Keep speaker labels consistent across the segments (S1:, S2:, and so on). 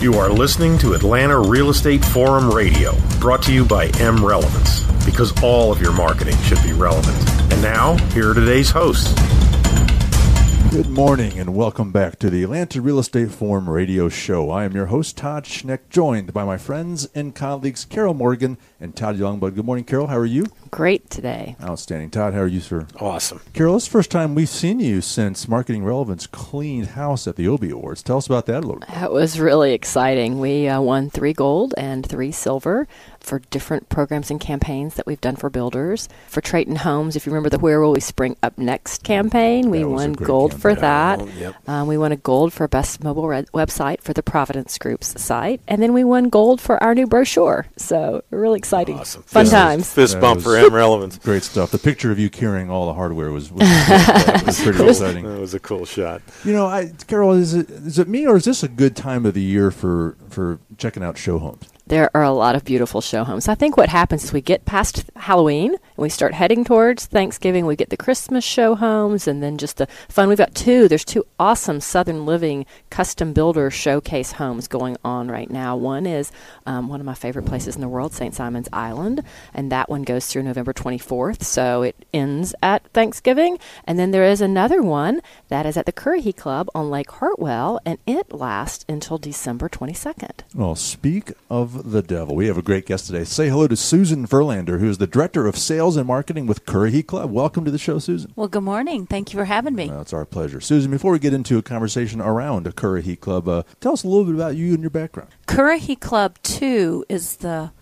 S1: You are listening to Atlanta Real Estate Forum Radio, brought to you by M Relevance, because all of your marketing should be relevant. And now, here are today's hosts.
S2: Good morning and welcome back to the Atlanta Real Estate Forum Radio Show. I am your host, Todd Schneck, joined by my friends and colleagues, Carol Morgan and Todd Youngblood. Good morning, Carol. How are you?
S3: Great today.
S2: Outstanding. Todd, how are you, sir?
S1: Awesome.
S2: Carol, it's the first time we've seen you since Marketing Relevance cleaned house at the Obie Awards. Tell us about that a little bit.
S3: That was really exciting. We won 3 gold and 3 silver for different programs and campaigns that we've done for builders. For Trayton Homes, if you remember the Where Will We Spring Up Next campaign, we won gold for that. We won a gold for Best Mobile Website for the Providence Group's site. And then we won gold for our new brochure. So really exciting.
S1: Awesome.
S3: Fun times.
S1: Fist bump for M Relevance.
S2: Great stuff. The picture of you carrying all the hardware was pretty exciting.
S1: That was a cool shot.
S2: You know, Carol, is it me or is this a good time of the year for checking out show homes?
S3: There are a lot of beautiful show homes. I think what happens is we get past Halloween and we start heading towards Thanksgiving. We get the Christmas show homes and then just the fun. We've got 2. There's 2 awesome Southern Living custom builder showcase homes going on right now. One is one of my favorite places in the world, St. Simon's Island, and that one goes through November 24th, so it ends at Thanksgiving. And then there is another one that is at the Currahee Club on Lake Hartwell, and it lasts until December 22nd.
S2: Well, speak of the devil. We have a great guest today. Say hello to Susan Verlander, who is the Director of Sales and Marketing with Currahee Club. Welcome to the show, Susan.
S4: Well, good morning. Thank you for having me.
S2: It's our pleasure. Susan, before we get into a conversation around a Currahee Club, tell us a little bit about you and your background.
S4: Currahee Club 2 is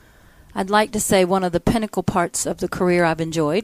S4: I'd like to say, one of the pinnacle parts of the career I've enjoyed.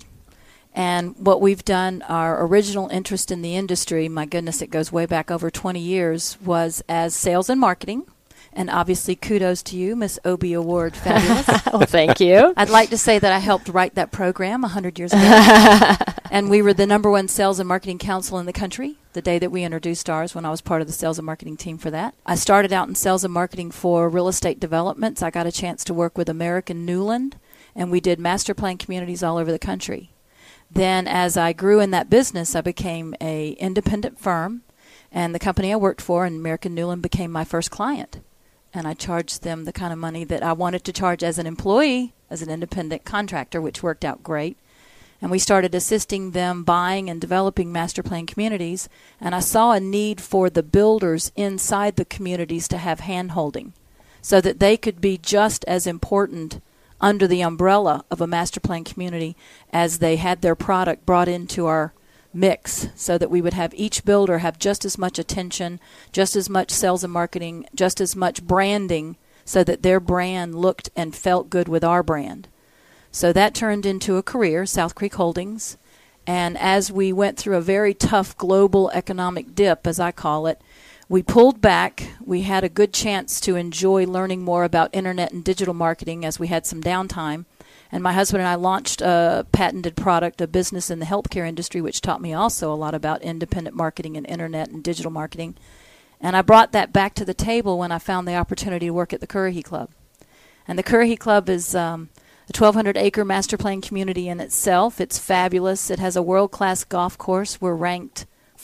S4: And what we've done, our original interest in the industry, my goodness, it goes way back over 20 years, was as sales and marketing. And obviously, kudos to you, Miss Obie Award, fabulous.
S3: Well, thank you.
S4: I'd like to say that I helped write that program 100 years ago. And we were the #1 sales and marketing council in the country the day that we introduced ours when I was part of the sales and marketing team for that. I started out in sales and marketing for real estate developments. I got a chance to work with American Newland, and we did master plan communities all over the country. Then as I grew in that business, I became an independent firm, and the company I worked for, and American Newland, became my first client. And I charged them the kind of money that I wanted to charge as an employee, as an independent contractor, which worked out great. And we started assisting them buying and developing master plan communities. And I saw a need for the builders inside the communities to have hand-holding so that they could be just as important under the umbrella of a master plan community as they had their product brought into our mix, so that we would have each builder have just as much attention, just as much sales and marketing, just as much branding, so that their brand looked and felt good with our brand. So that turned into a career, South Creek Holdings. And as we went through a very tough global economic dip, as I call it, we pulled back. We had a good chance to enjoy learning more about internet and digital marketing as we had some downtime. And my husband and I launched a patented product, a business in the healthcare industry, which taught me also a lot about independent marketing and internet and digital marketing. And I brought that back to the table when I found the opportunity to work at the Currahee Club. And the Currahee Club is a 1,200-acre master plan community in itself. It's fabulous. It has a world-class golf course. We're ranked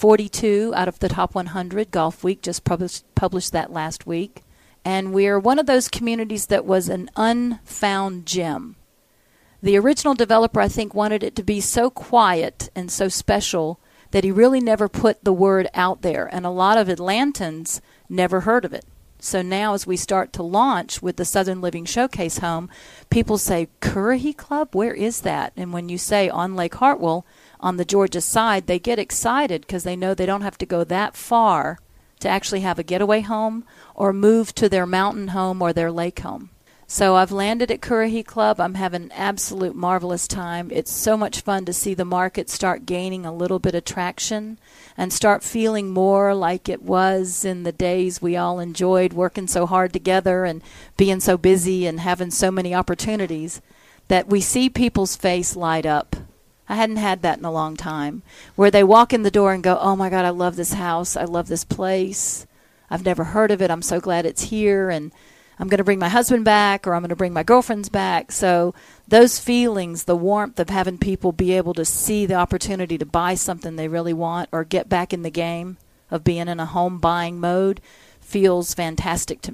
S4: 42 out of the top 100. Golf Week just published that last week. And we're one of those communities that was an unfound gem. The original developer, I think, wanted it to be so quiet and so special that he really never put the word out there. And a lot of Atlantans never heard of it. So now as we start to launch with the Southern Living Showcase home, people say, Currahee Club? Where is that? And when you say on Lake Hartwell, on the Georgia side, they get excited because they know they don't have to go that far to actually have a getaway home or move to their mountain home or their lake home. So I've landed at Currahee Club. I'm having an absolute marvelous time. It's so much fun to see the market start gaining a little bit of traction and start feeling more like it was in the days we all enjoyed working so hard together and being so busy and having so many opportunities, that we see people's face light up. I hadn't had that in a long time, where they walk in the door and go, oh my God, I love this house. I love this place. I've never heard of it. I'm so glad it's here. And I'm going to bring my husband back, or I'm going to bring my girlfriends back. So those feelings, the warmth of having people be able to see the opportunity to buy something they really want or get back in the game of being in a home buying mode feels fantastic to me.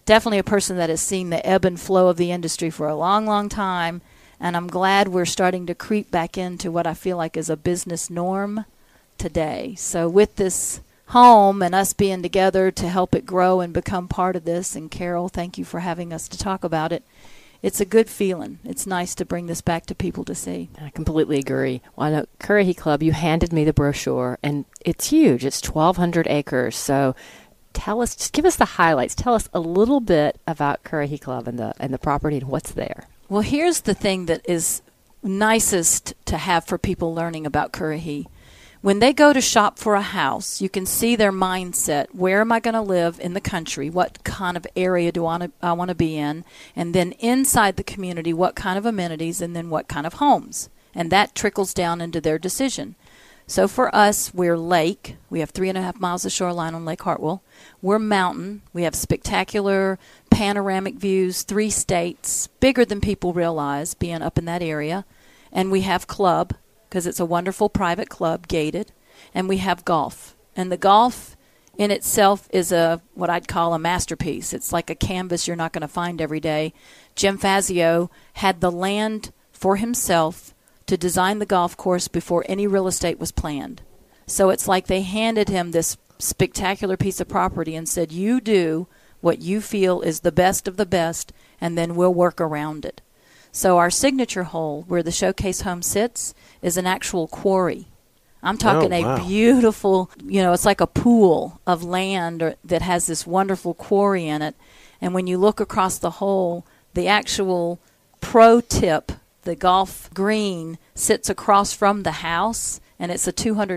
S4: definitely a person that has seen the ebb and flow of the industry for a long, long time, and I'm glad we're starting to creep back into what I feel like is a business norm today. So with this home and us being together to help it grow and become part of this, and Carol, thank you for having us to talk about it. It's a good feeling. It's nice to bring this back to people to see.
S3: I completely agree. Well, I know Currahee Club, you handed me the brochure, and it's huge. It's 1,200 acres. So tell us, just give us the highlights. Tell us a little bit about Currahee Club and the property and what's there.
S4: Well, here's the thing that is nicest to have for people learning about Currahee. When they go to shop for a house, you can see their mindset. Where am I going to live in the country? What kind of area do I want to be in? And then inside the community, what kind of amenities, and then what kind of homes? And that trickles down into their decision. So for us, we're lake. We have 3.5 miles of shoreline on Lake Hartwell. We're mountain. We have spectacular panoramic views, 3 states, bigger than people realize being up in that area. And we have club, because it's a wonderful private club, gated, and we have golf. And the golf in itself is what I'd call a masterpiece. It's like a canvas you're not going to find every day. Jim Fazio had the land for himself to design the golf course before any real estate was planned. So it's like they handed him this spectacular piece of property and said, you do what you feel is the best of the best, and then we'll work around it. So our signature hole, where the showcase home sits, is an actual quarry. I'm talking a beautiful, it's like a pool of land that has this wonderful quarry in it. And when you look across the hole, the actual pro tip, the golf green, sits across from the house, and it's a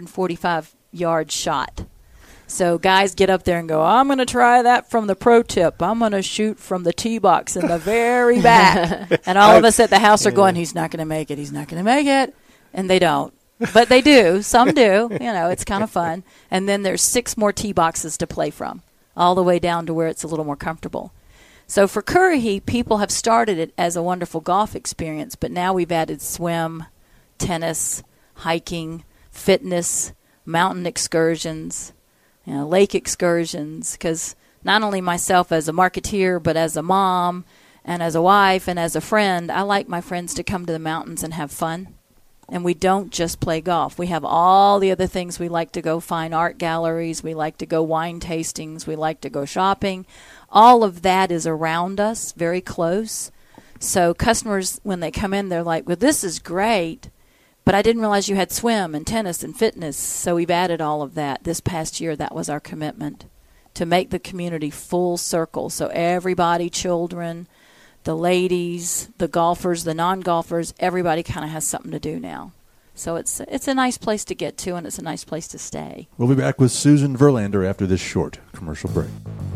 S4: 245-yard shot. So guys get up there and go, I'm going to try that from the pro tip. I'm going to shoot from the tee box in the very back. And all of us at the house are going, he's not going to make it. He's not going to make it. And they don't. But they do. Some do. It's kind of fun. And then there's 6 more tee boxes to play from, all the way down to where it's a little more comfortable. So for Currahee, people have started it as a wonderful golf experience, but now we've added swim, tennis, hiking, fitness, mountain excursions, lake excursions, because not only myself as a marketeer, but as a mom and as a wife and as a friend, I like my friends to come to the mountains and have fun. And we don't just play golf. We have all the other things. We like to go find art galleries. We like to go wine tastings. We like to go shopping. All of that is around us, very close. So customers, when they come in, they're like, well, this is great, but I didn't realize you had swim and tennis and fitness. So we've added all of that. This past year, that was our commitment, to make the community full circle. So everybody, children, the ladies, the golfers, the non-golfers, everybody kind of has something to do now. So it's a nice place to get to, and it's a nice place to stay.
S2: We'll be back with Susan Verlander after this short commercial break.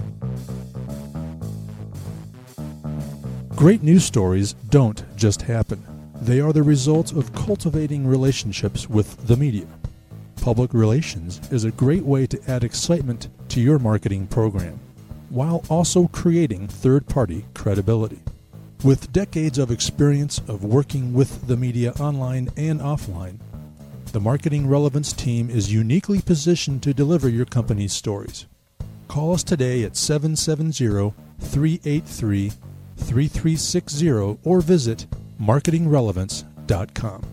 S2: Great news stories don't just happen. They are the result of cultivating relationships with the media. Public relations is a great way to add excitement to your marketing program, while also creating third-party credibility. With decades of experience of working with the media online and offline, the Marketing Relevance team is uniquely positioned to deliver your company's stories. Call us today at 770-383-3360 or visit marketingrelevance.com.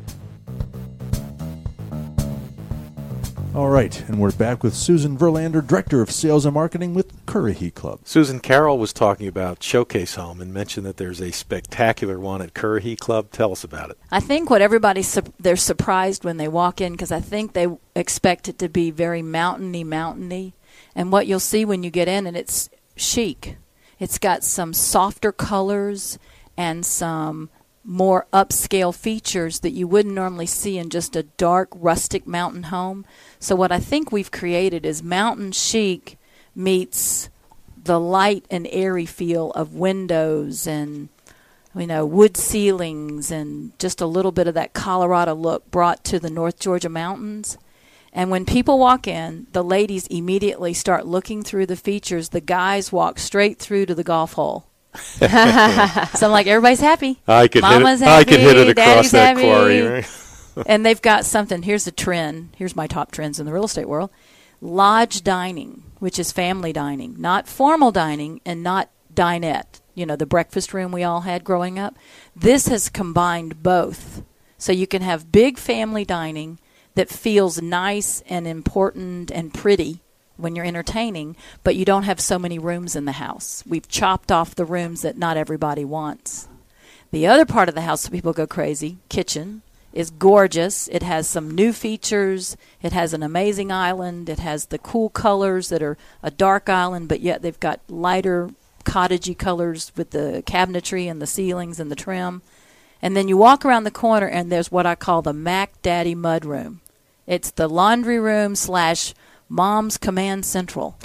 S2: All right, and we're back with Susan Verlander, Director of Sales and Marketing with Currahee Club.
S5: Susan, Carol was talking about Showcase Home and mentioned that there's a spectacular one at Currahee Club. Tell us about it.
S4: I think what they're surprised when they walk in, because I think they expect it to be very mountainy. And what you'll see when you get in, and it's chic. It's got some softer colors and some more upscale features that you wouldn't normally see in just a dark, rustic mountain home. So what I think we've created is mountain chic meets the light and airy feel of windows and, wood ceilings and just a little bit of that Colorado look brought to the North Georgia mountains. And when people walk in, the ladies immediately start looking through the features. The guys walk straight through to the golf hole. So I'm like, everybody's happy. Mama's happy.
S5: I could hit it across
S4: Daddy's
S5: that
S4: happy.
S5: quarry. Right?
S4: And they've got something. Here's a trend. Here's my top trends in the real estate world. Lodge dining, which is family dining. Not formal dining and not dinette, the breakfast room we all had growing up. This has combined both. So you can have big family dining that feels nice and important and pretty when you're entertaining, but you don't have so many rooms in the house. We've chopped off the rooms that not everybody wants. The other part of the house that people go crazy, kitchen, is gorgeous. It has some new features. It has an amazing island. It has the cool colors that are a dark island, but yet they've got lighter cottagey colors with the cabinetry and the ceilings and the trim. And then you walk around the corner, and there's what I call the Mac Daddy Mud Room. It's the laundry room / Mom's Command Central.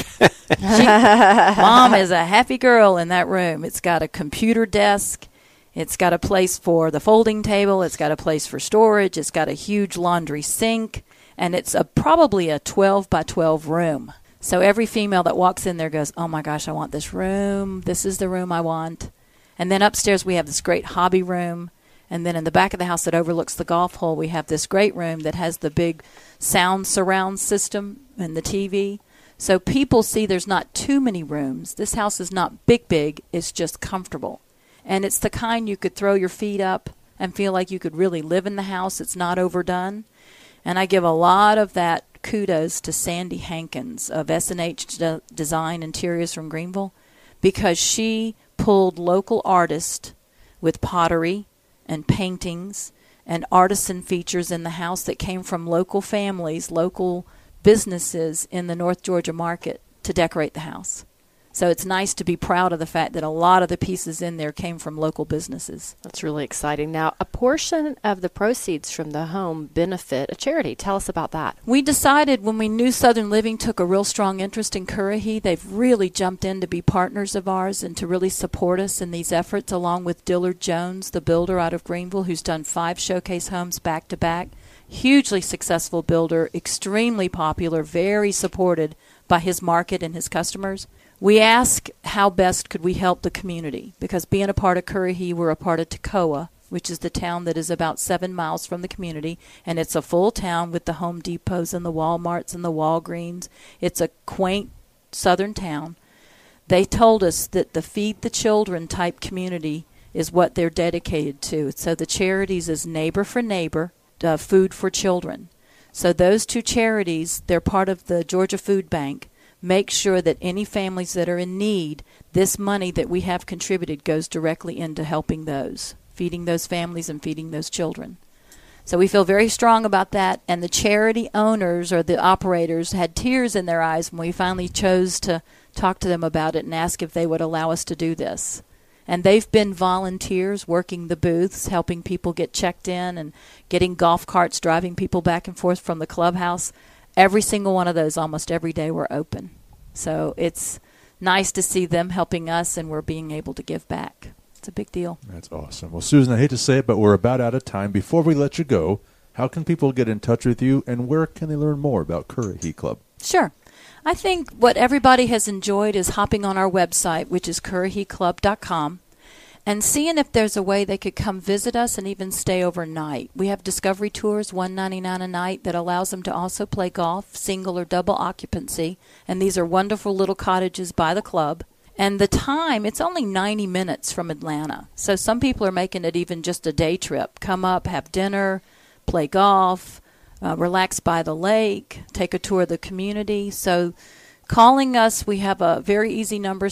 S4: Mom is a happy girl in that room. It's got a computer desk. It's got a place for the folding table. It's got a place for storage. It's got a huge laundry sink. And it's probably a 12 by 12 room. So every female that walks in there goes, oh, my gosh, I want this room. This is the room I want. And then upstairs we have this great hobby room. And then in the back of the house that overlooks the golf hole, we have this great room that has the big sound surround system and the TV. So people see there's not too many rooms. This house is not big. It's just comfortable. And it's the kind you could throw your feet up and feel like you could really live in the house. It's not overdone. And I give a lot of that kudos to Sandy Hankins of S&H Design Interiors from Greenville, because she pulled local artists with pottery and paintings and artisan features in the house that came from local families, local businesses in the North Georgia market to decorate the house. So it's nice to be proud of the fact that a lot of the pieces in there came from local businesses.
S3: That's really exciting. Now, a portion of the proceeds from the home benefit a charity. Tell us about that.
S4: We decided when we knew Southern Living took a real strong interest in Currahee, they've really jumped in to be partners of ours and to really support us in these efforts, along with Dillard Jones, the builder out of Greenville, who's done 5 showcase homes back to back. Hugely successful builder, extremely popular, very supported by his market and his customers. We asked how best could we help the community, because being a part of Currahee, we're a part of Toccoa, which is the town that is about 7 miles from the community, and it's a full town with the Home Depots and the Walmarts and the Walgreens. It's a quaint southern town. They told us that the Feed the Children type community is what they're dedicated to. So the charities is Neighbor for Neighbor, Food for Children. So those 2 charities, they're part of the Georgia Food Bank. Make sure that any families that are in need, this money that we have contributed goes directly into helping those, feeding those families and feeding those children. So we feel very strong about that, and the charity owners or the operators had tears in their eyes when we finally chose to talk to them about it and ask if they would allow us to do this. And they've been volunteers working the booths, helping people get checked in and getting golf carts, driving people back and forth from the clubhouse. Every single one of those, almost every day, were open. So it's nice to see them helping us, and we're being able to give back. It's a big deal.
S2: That's awesome. Well, Susan, I hate to say it, but we're about out of time. Before we let you go, how can people get in touch with you, and where can they learn more about Currahee Club?
S4: Sure. I think what everybody has enjoyed is hopping on our website, which is curraheeclub.com, and seeing if there's a way they could come visit us and even stay overnight. We have discovery tours, $199 a night, that allows them to also play golf, single or double occupancy. And these are wonderful little cottages by the club. And the time, it's only 90 minutes from Atlanta. So some people are making it even just a day trip. Come up, have dinner, play golf, relax by the lake, take a tour of the community. So calling us, we have a very easy number,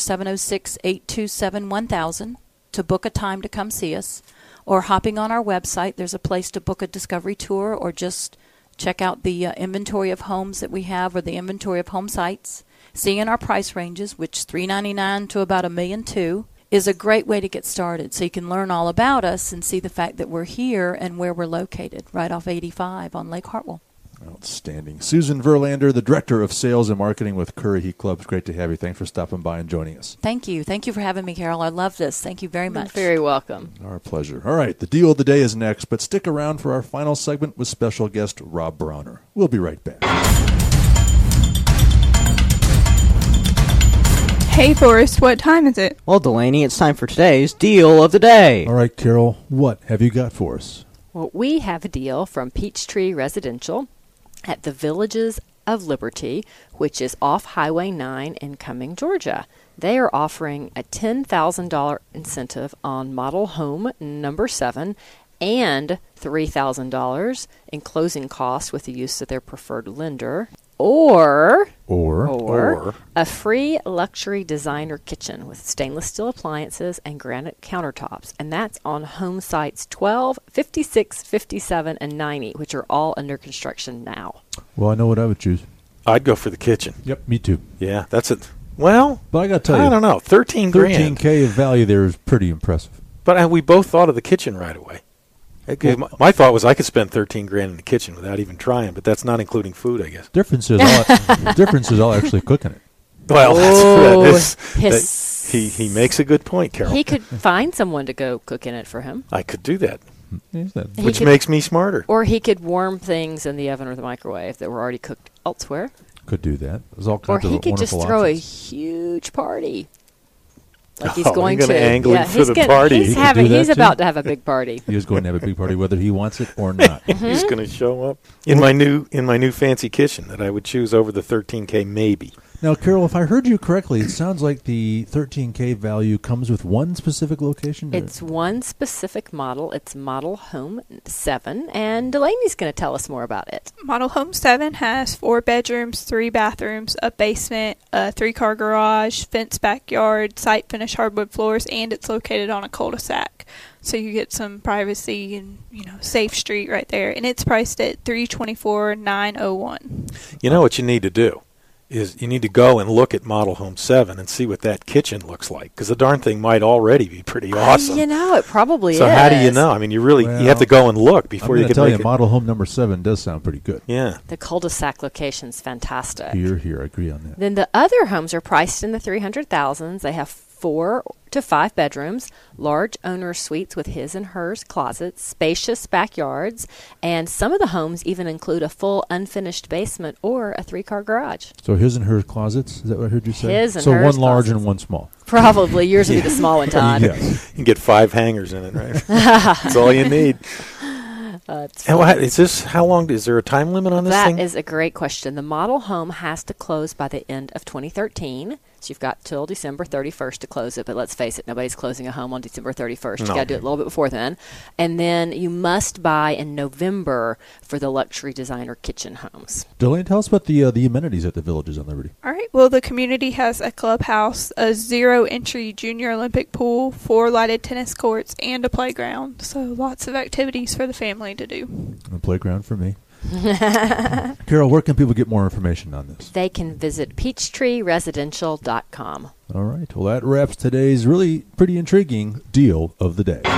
S4: 706-827-1000. to book a time to come see us, or hopping on our website. There's a place to book a discovery tour, or just check out the inventory of homes that we have, or the inventory of home sites. Seeing our price ranges, which $399,000 to about $1.2 million, is a great way to get started. So you can learn all about us and see the fact that we're here and where we're located, right off 85 on Lake Hartwell.
S2: Outstanding. Susan Verlander, the Director of Sales and Marketing with Currahee Club. It's great to have you. Thanks for stopping by and joining us.
S4: Thank you. Thank you for having me, Carol. I love this. Thank you very much.
S3: You're very welcome.
S2: Our pleasure. All right, the deal of the day is next, but stick around for our final segment with special guest Rob Browner. We'll be right back.
S6: Hey, Forrest, what time is it?
S7: Well, Delaney, it's time for today's deal of the day.
S2: All right, Carol, what have you got for us?
S3: Well, we have a deal from Peachtree Residential at the Villages of Liberty, which is off Highway 9 in Cumming, Georgia. They are offering a $10,000 incentive on model home number 7 and $3,000 in closing costs with the use of their preferred lender, or a free luxury designer kitchen with stainless steel appliances and granite countertops. And that's on home sites 12, 56, 57, and 90, which are all under construction now.
S2: Well, I know what I would choose.
S5: I'd go for the kitchen.
S2: Yep, me too.
S5: Yeah, that's it. Well,
S2: but I got to tell you,
S5: I don't know. 13 grand.
S2: $13K of value there is pretty impressive.
S5: But we both thought of the kitchen right away. My thought was I could spend 13 grand in the kitchen without even trying, but that's not including food, I guess.
S2: Difference is I'll actually cook in it.
S5: Well, he makes a good point, Carol.
S3: He could find someone to go cook in it for him.
S5: I could do that,
S3: which
S5: makes me smarter.
S3: Or he could warm things in the oven or the microwave that were already cooked elsewhere.
S2: Could do that. There's all kinds of
S3: wonderful options. Or he could just throw a huge party. Like he's going to
S5: angle him for the party.
S3: He's about to have a big party.
S2: He is going to have a big party, whether he wants it or not.
S5: He's going to show up in my new fancy kitchen that I would choose over the 13K maybe.
S2: Now, Carol, if I heard you correctly, it sounds like the 13K value comes with one specific location?
S3: It's one specific model. It's Model Home 7, and Delaney's going to tell us more about it.
S6: Model Home 7 has 4 bedrooms, 3 bathrooms, a basement, a 3-car garage, fenced backyard, site-finished hardwood floors, and it's located on a cul-de-sac. So you get some privacy and, safe street right there. And it's priced at $324,901.
S5: You know what you need to do is you need to go and look at Model Home 7 and see what that kitchen looks like, because the darn thing might already be pretty awesome.
S3: It probably is.
S5: So how do you know? I mean, you have to go and look before you can
S2: tell
S5: make
S2: you,
S5: it.
S2: Model Home number 7 does sound pretty good.
S5: Yeah.
S3: The cul-de-sac location's fantastic.
S2: Here, I agree on that.
S3: Then the other homes are priced in the $300,000s. They have 4 to 5 bedrooms, large owner suites with his and hers closets, spacious backyards, and some of the homes even include a full unfinished basement or a 3-car garage.
S2: So his and hers closets? Is that what I heard you say?
S3: His and
S2: so
S3: hers
S2: one large
S3: closets.
S2: and one small.
S3: Probably. Yours would be the small one, Todd.
S2: Yes.
S5: You can get 5 hangers in it, right? That's all you need. How long? Is there a time limit on this thing?
S3: That is a great question. The model home has to close by the end of 2013. So you've got till December 31st to close it. But let's face it, nobody's closing a home on December 31st. You've got to do it a little bit before then. And then you must buy in November for the luxury designer kitchen homes.
S2: Delaney, tell us about the amenities at the Villages on Liberty.
S6: All right. Well, the community has a clubhouse, a 0-entry junior Olympic pool, 4 lighted tennis courts, and a playground. So lots of activities for the family to do.
S2: A playground for me. Carol, where can people get more information on this?
S3: They can visit peachtreeresidential.com.
S2: All right. Well, that wraps today's really pretty intriguing deal of the day.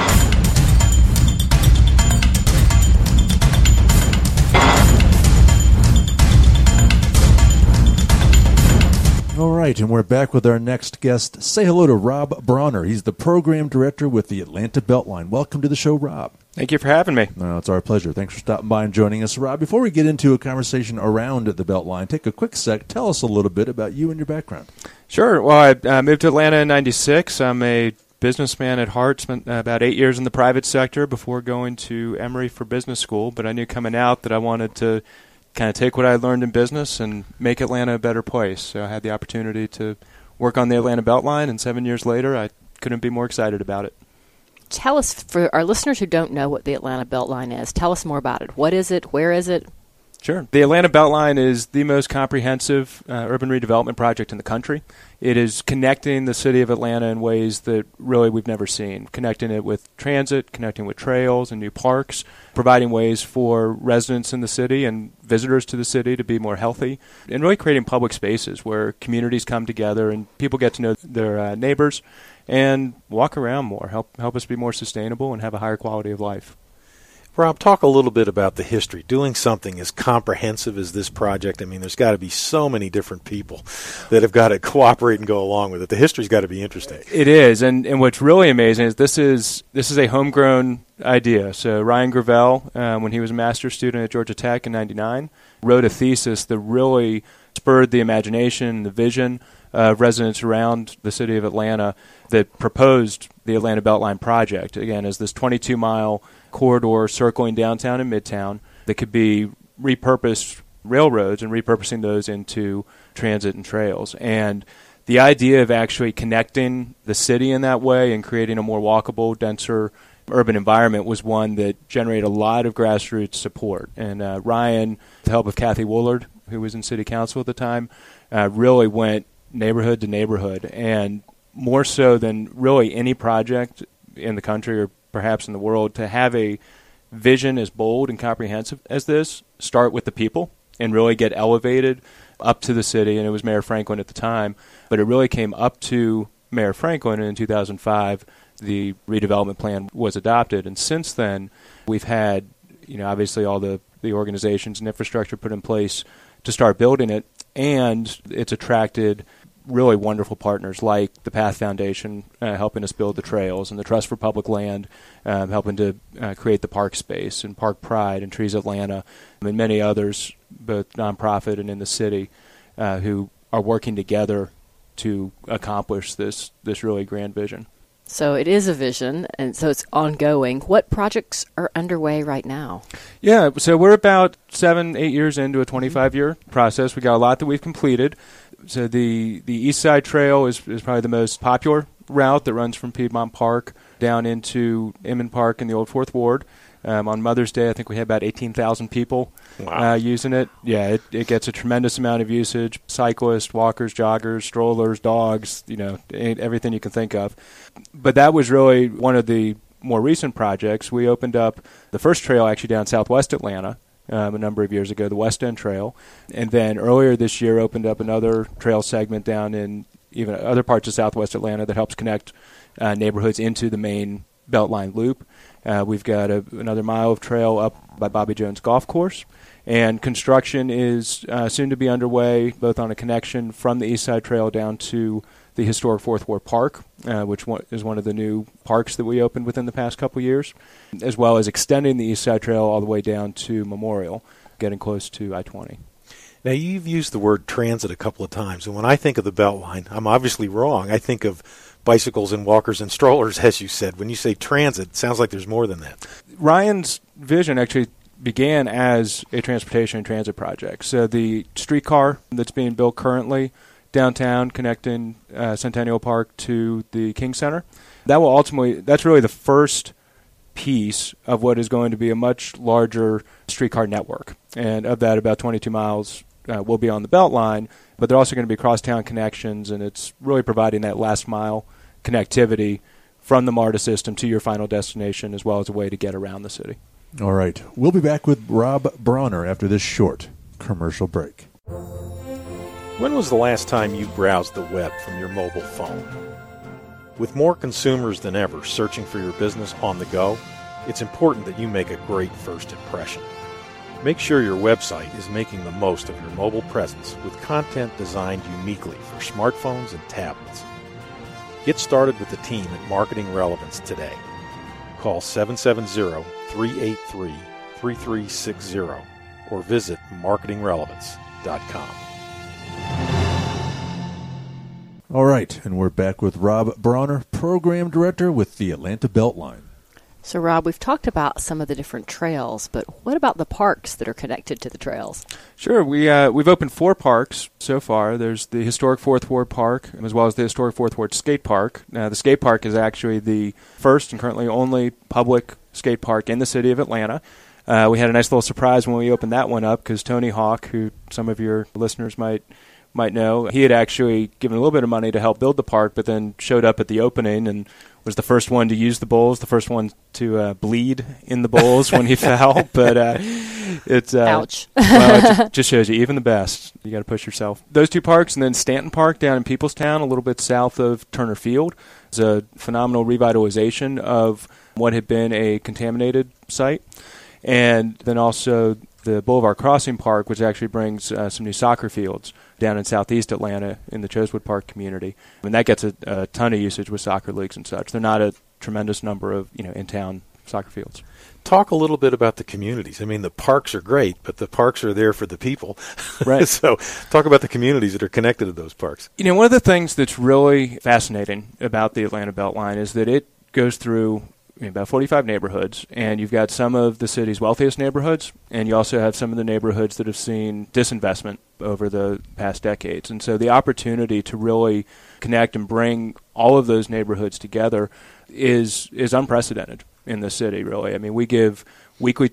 S2: All right, and we're back with our next guest. Say hello to Rob Bronner. He's the program director with the Atlanta Beltline. Welcome to the show, Rob.
S8: Thank you for having me.
S2: It's our pleasure. Thanks for stopping by and joining us. Rob, before we get into a conversation around the Beltline, take a quick sec. Tell us a little bit about you and your background.
S8: Sure. Well, I moved to Atlanta in 96. I'm a businessman at heart, spent about 8 years in the private sector before going to Emory for business school, but I knew coming out that I wanted to kind of take what I learned in business and make Atlanta a better place. So I had the opportunity to work on the Atlanta Beltline, and 7 years later, I couldn't be more excited about it.
S3: Tell us, for our listeners who don't know what the Atlanta Beltline is, tell us more about it. What is it? Where is it?
S8: Sure. The Atlanta Beltline is the most comprehensive urban redevelopment project in the country. It is connecting the city of Atlanta in ways that really we've never seen, connecting it with transit, connecting with trails and new parks, providing ways for residents in the city and visitors to the city to be more healthy, and really creating public spaces where communities come together and people get to know their neighbors and walk around more, help us be more sustainable and have a higher quality of life.
S5: Rob, talk a little bit about the history. Doing something as comprehensive as this project, I mean, there's got to be so many different people that have got to cooperate and go along with it. The history's got to be interesting.
S8: It is, and what's really amazing is this is a homegrown idea. So Ryan Gravel, when he was a master's student at Georgia Tech in 99, wrote a thesis that really spurred the imagination, the vision of residents around the city of Atlanta that proposed the Atlanta Beltline project, again, as this 22-mile corridor circling downtown and midtown that could be repurposed railroads and repurposing those into transit and trails. And the idea of actually connecting the city in that way and creating a more walkable, denser urban environment was one that generated a lot of grassroots support. And Ryan, with the help of Kathy Woolard, who was in city council at the time, really went neighborhood to neighborhood. And more so than really any project in the country or perhaps in the world, to have a vision as bold and comprehensive as this, start with the people and really get elevated up to the city. And it was Mayor Franklin at the time, but it really came up to Mayor Franklin, and in 2005 the redevelopment plan was adopted. And since then we've had, obviously all the organizations and infrastructure put in place to start building it, and it's attracted really wonderful partners like the Path Foundation helping us build the trails, and the Trust for Public Land helping to create the park space, and Park Pride and Trees Atlanta, and many others, both nonprofit and in the city, who are working together to accomplish this really grand vision.
S3: So it is a vision, and so it's ongoing. What projects are underway right now?
S8: Yeah, so we're about 7-8 years into a 25-year process. We got a lot that we've completed. So the East Side Trail is probably the most popular route that runs from Piedmont Park down into Inman Park in the Old Fourth Ward. On Mother's Day, I think we had about 18,000 people using it. Yeah, it gets a tremendous amount of usage. Cyclists, walkers, joggers, strollers, dogs, everything you can think of. But that was really one of the more recent projects. We opened up the first trail actually down southwest Atlanta a number of years ago, the West End Trail. And then earlier this year opened up another trail segment down in even other parts of southwest Atlanta that helps connect neighborhoods into the main Beltline loop. We've got another mile of trail up by Bobby Jones Golf Course, and construction is soon to be underway, both on a connection from the East Side Trail down to the historic Fourth Ward Park, which is one of the new parks that we opened within the past couple years, as well as extending the East Side Trail all the way down to Memorial, getting close to I-20.
S5: Now, you've used the word transit a couple of times, and when I think of the Beltline, I'm obviously wrong. I think of bicycles and walkers and strollers, as you said. When you say transit, it sounds like there's more than that.
S8: Ryan's vision actually began as a transportation and transit project. So the streetcar that's being built currently downtown connecting Centennial Park to the King Center, that's really the first piece of what is going to be a much larger streetcar network. And of that, about 22 miles will be on the Beltline, but they're also going to be crosstown connections, and it's really providing that last mile connectivity from the MARTA system to your final destination, as well as a way to get around the city.
S2: All right. We'll be back with Rob Bronner after this short commercial break.
S5: When was the last time you browsed the web from your mobile phone? With more consumers than ever searching for your business on the go, it's important that you make a great first impression. Make sure your website is making the most of your mobile presence with content designed uniquely for smartphones and tablets. Get started with the team at Marketing Relevance today. Call 770-383-3360 or visit marketingrelevance.com.
S2: All right, and we're back with Rob Bronner, Program Director with the Atlanta Beltline.
S3: So, Rob, we've talked about some of the different trails, but what about the parks that are connected to the trails?
S8: Sure. We've opened 4 parks so far. There's the historic Fourth Ward Park, as well as the historic Fourth Ward Skate Park. The skate park is actually the first and currently only public skate park in the city of Atlanta. We had a nice little surprise when we opened that one up because Tony Hawk, who some of your listeners might know, he had actually given a little bit of money to help build the park, but then showed up at the opening and was the first one to use the bowls, the first one to bleed in the bowls when he fell. But it's
S3: ouch.
S8: Well, it just shows you, even the best, you got to push yourself. Those 2 parks, and then Stanton Park down in Peoplestown, a little bit south of Turner Field, is a phenomenal revitalization of what had been a contaminated site. And then also the Boulevard Crossing Park, which actually brings some new soccer fields down in southeast Atlanta in the Chosewood Park community. And that gets a ton of usage with soccer leagues and such. They're not a tremendous number of in-town soccer fields.
S5: Talk a little bit about the communities. I mean, the parks are great, but the parks are there for the people.
S8: Right.
S5: So talk about the communities that are connected to those parks.
S8: One of the things that's really fascinating about the Atlanta Beltline is that it goes through about 45 neighborhoods, and you've got some of the city's wealthiest neighborhoods, and you also have some of the neighborhoods that have seen disinvestment over the past decades. And so the opportunity to really connect and bring all of those neighborhoods together is unprecedented in the city, really. I mean, we give weekly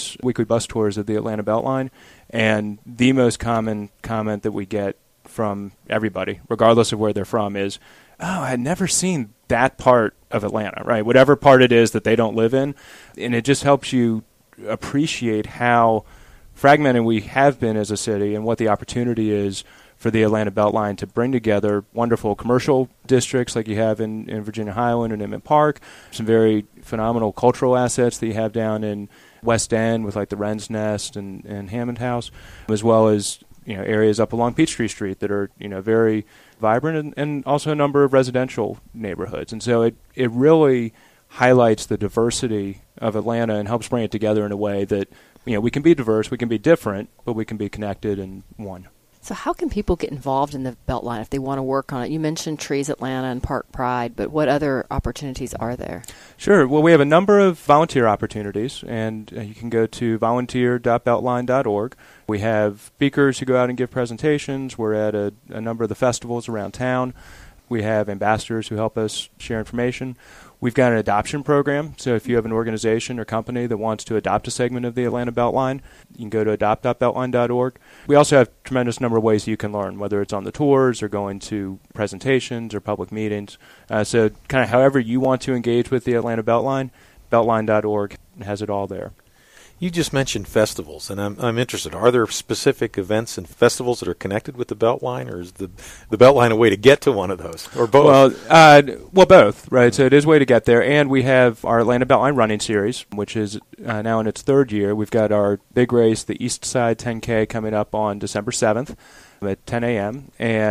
S8: bus tours of the Atlanta Beltline, and the most common comment that we get from everybody, regardless of where they're from, is, oh, I had never seen that part of Atlanta, right? Whatever part it is that they don't live in. And it just helps you appreciate how fragmented we have been as a city and what the opportunity is for the Atlanta Beltline to bring together wonderful commercial districts like you have in Virginia Highland and Emmett Park, some very phenomenal cultural assets that you have down in West End with like the Wren's Nest and Hammond House, as well as areas up along Peachtree Street that are very vibrant, and also a number of residential neighborhoods. And so it really highlights the diversity of Atlanta and helps bring it together in a way that we can be diverse, we can be different, but we can be connected in one.
S3: So how can people get involved in the Beltline if they want to work on it? You mentioned Trees Atlanta and Park Pride, but what other opportunities are there? Sure.
S8: Well, we have a number of volunteer opportunities, and you can go to volunteer.beltline.org. We have speakers who go out and give presentations. We're at a number of the festivals around town. We have ambassadors who help us share information. We've got an adoption program, so if you have an organization or company that wants to adopt a segment of the Atlanta Beltline, you can go to adopt.beltline.org. We also have a tremendous number of ways you can learn, whether it's on the tours or going to presentations or public meetings. So kind of however you want to engage with the Atlanta Beltline, beltline.org has it all there.
S5: You just mentioned festivals, and I'm interested. Are there specific events and festivals that are connected with the Beltline, or is the Beltline a way to get to one of those, or both?
S8: Well, both, right? So it is a way to get there, and we have our Atlanta Beltline running series, which is now in its third year. We've got our big race, the East Side 10K, coming up on December 7th. At 10 a.m.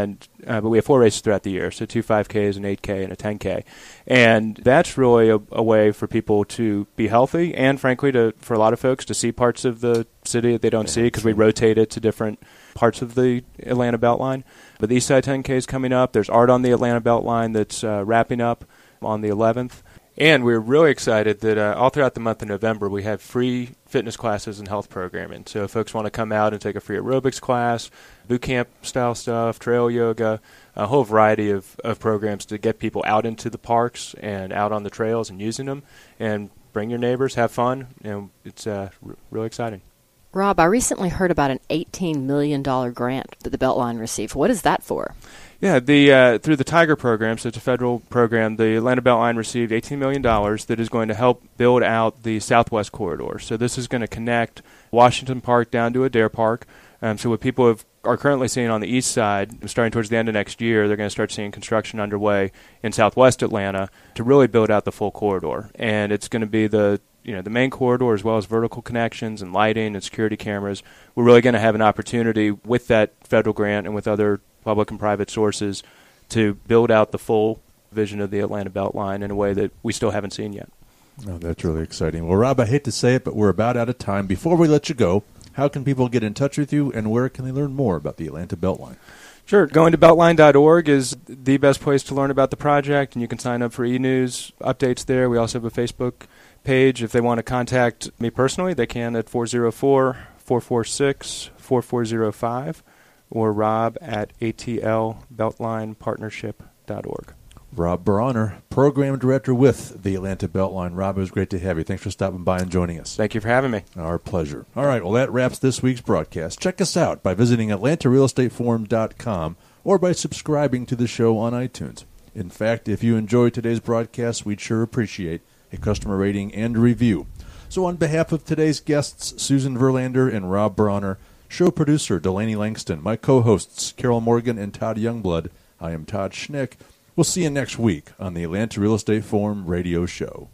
S8: But we have 4 races throughout the year, so 2 5Ks, an 8K, and a 10K. And that's really a way for people to be healthy and, frankly, for a lot of folks to see parts of the city that they don't see because we rotate it to different parts of the Atlanta Beltline. But the East Side 10K is coming up. There's art on the Atlanta Beltline that's wrapping up on the 11th. And we're really excited that all throughout the month of November we have free fitness classes and health programming. So if folks want to come out and take a free aerobics class, boot camp style stuff, trail yoga, a whole variety of programs to get people out into the parks and out on the trails and using them, and bring your neighbors, have fun, and it's really exciting.
S3: Rob, I recently heard about an $18 million grant that the Beltline received. What is that for?
S8: Yeah, through the Tiger program, so it's a federal program, the Atlanta Beltline received $18 million that is going to help build out the Southwest Corridor. So this is going to connect Washington Park down to Adair Park. So what people are currently seeing on the east side, starting towards the end of next year, they're going to start seeing construction underway in Southwest Atlanta to really build out the full corridor. And it's going to be the main corridor as well as vertical connections and lighting and security cameras. We're really going to have an opportunity with that federal grant and with other public and private sources to build out the full vision of the Atlanta Beltline in a way that we still haven't seen yet.
S2: Oh, that's really exciting. Well, Rob, I hate to say it, but we're about out of time. Before we let you go, how can people get in touch with you, and where can they learn more about the Atlanta Beltline?
S8: Sure. Going to beltline.org is the best place to learn about the project, and you can sign up for e-news updates there. We also have a Facebook page. If they want to contact me personally, they can at 404-446-4405. or Rob at atlbeltlinepartnership.org.
S2: Rob Bronner, Program Director with the Atlanta Beltline. Rob, it was great to have you. Thanks for stopping by and joining us.
S8: Thank you for having me.
S2: Our pleasure. All right, well, that wraps this week's broadcast. Check us out by visiting AtlantaRealEstateForum.com or by subscribing to the show on iTunes. In fact, if you enjoyed today's broadcast, we'd sure appreciate a customer rating and a review. So on behalf of today's guests, Susan Verlander and Rob Bronner, show producer Delaney Langston, my co-hosts Carol Morgan and Todd Youngblood, I am Todd Schnick. We'll see you next week on the Atlanta Real Estate Forum radio show.